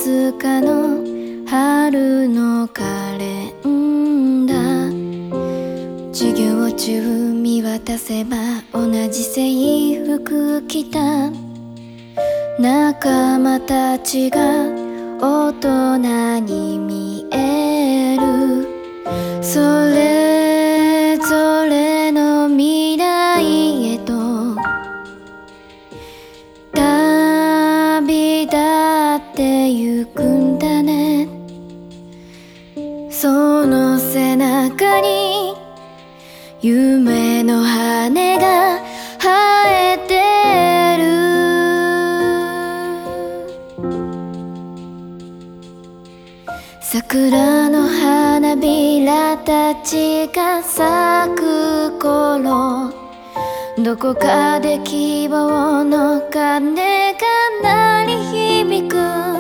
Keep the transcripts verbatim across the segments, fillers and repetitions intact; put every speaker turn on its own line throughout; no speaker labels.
つかの春のカレンダー、授業中見渡せば同じ制服着た仲間たちが大人に見える。それぞれの未来へと旅立ってゆくんだね。その背中に夢の羽が生えてる。桜の花びらたちが咲く頃、どこかで希望の鐘が鳴り響く。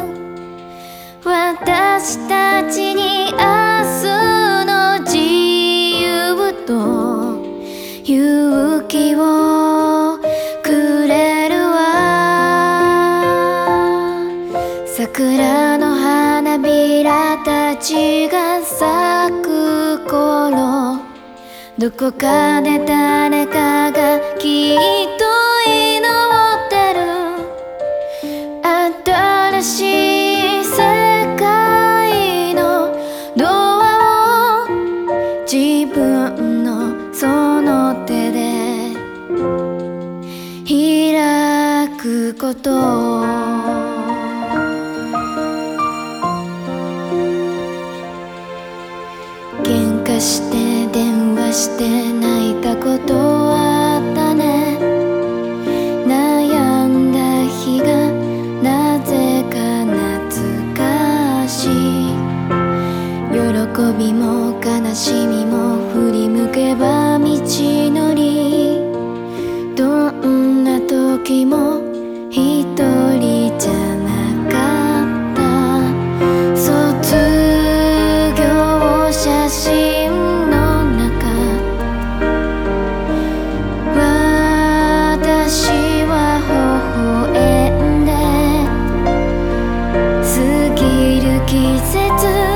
私たちに明日の自由と勇気をくれるわ。桜の花びらたちが咲く頃、どこかで誰かがきっと祈ってる。新しい世界のドアを自分のその手で開くこと。喧嘩して電話して泣いたことあったね。悩んだ日がなぜか懐かしい。喜びも悲しみも振り向けば道のり。どんな時も一人じゃなかった。卒業写真の中、私は微笑んで過ぎる季節